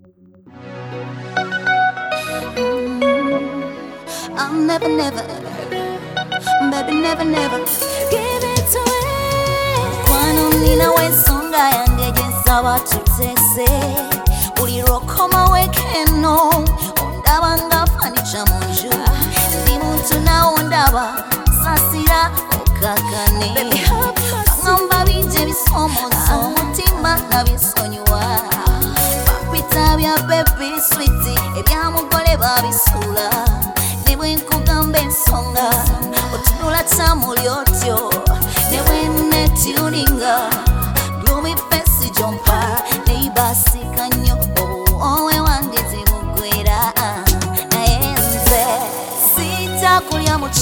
I'll never, never, baby, never, never give it to it. Kwano nina wensonga yange gyensaba tutese buli lw'okoma wekeno ondaba nga fanica mu nju ndi muntu nawe ondaba sasira okakane ngamba bingi ebisoomooza omutima nabisonyiwa bapita bya baby sweet ebyamugole babisuula ne bwe nkugamba ensonga otunula tamuli otyo ne bwe netuninga gloomy face jompa neibasika nnyo owe wange zimugwera naye nze sijja kulya mu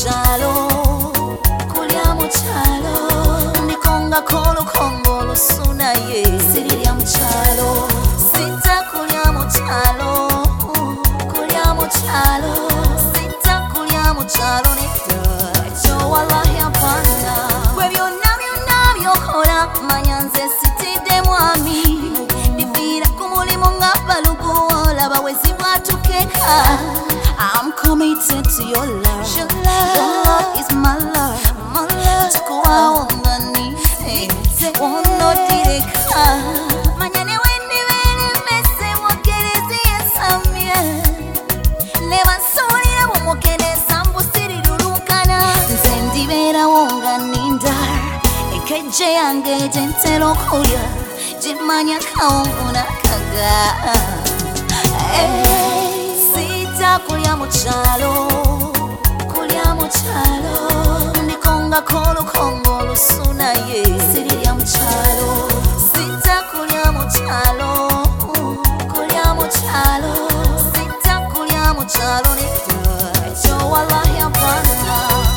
kyalo ndikongako olukongo olusu naye sirirya mu kyalo sijja kulya mu kyalo sijja kulya mu kyalo nedda ekyo wallahi apana gwe byonna byokola manya nze sitidde mwami ndiviira ku mulimu nga balugu olaba wezibwatukeka I'm committed to your love. Your love is my love. Takuwa ongani wono direka manya ne wendi bene mese mwokerezi ensamye neba nsobolera bumwokereza mbusirirulukana nze ndibeera wonganinda ekejje yange gyentera okulya gimanya kawunvuna kaga sijja kulya mu kyalo ndikongako olukongo olusu naye sirirya mu kyalo sijja kulya mu kyalo sijja kulya mu kyalo nedda ekyo wallahi apana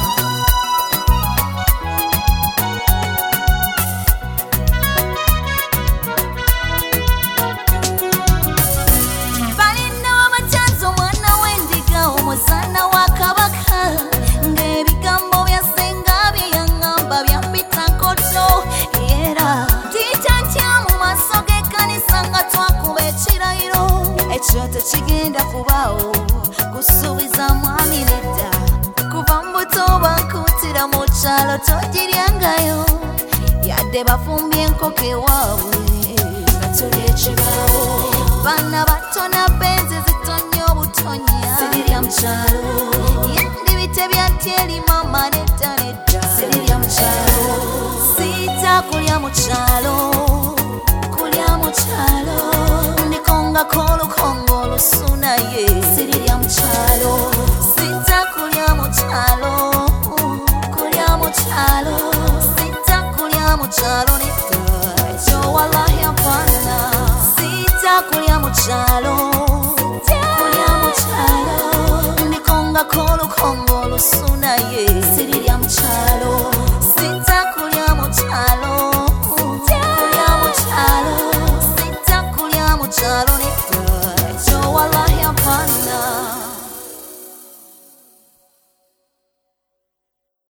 omuzana wa kabaka ng'ebigambo byasenga byeyaŋŋamba byampita nkoto era titantya mu maaso g'ekkanisa nga twakuba ekirayiro ekyo tekigenda kubaawo kusuubiza mwami nedda kuva mu buto bankutira mu kyalo togiryangayo yadde bafumbye enkoko ewaabwe nga tuli ekibaawo baana batona benzi zitonnya obutonya sirirya mu kyalo yendibite byatya eri mama nedda sirirya mu kyalo sijja kulya mu kyalo ndikongako olukongo olusu naye sirirya mu kyalo sijja kulya mu kyalo sijja kulya mu kyalo nedda ekyo wallahi apana sijja kulya mu kyalo ndikongako olukongo olusu naye sirirya mu kyalo